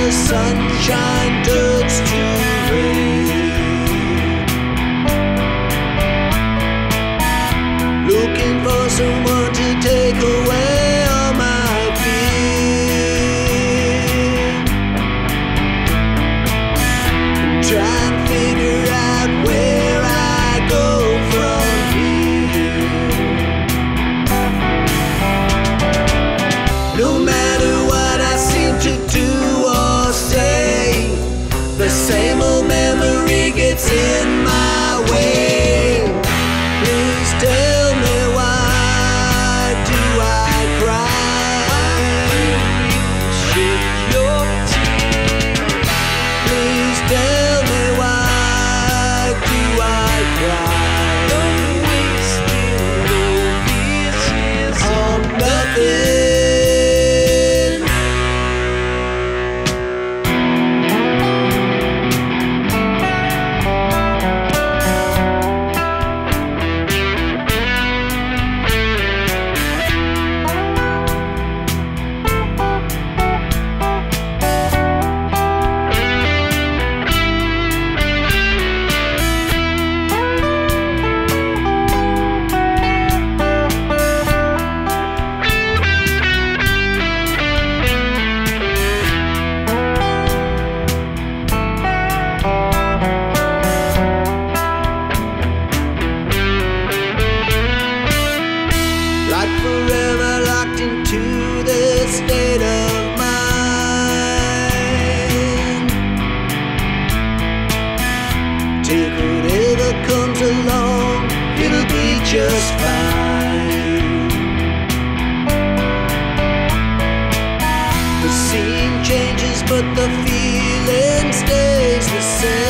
the sunshine turns to rain. Looking for someone to take away all my fear. Try and figure out where I go from here. No matter what I seem to do or say, the same old memory gets in my way. Please tell me, why do I cry? Shed your tears. Please tell me, why do I cry? Don't waste all these years on nothing. Like forever locked into this state of mind. Take whatever comes along, it'll be just fine. The scene changes, but the feeling stays the same.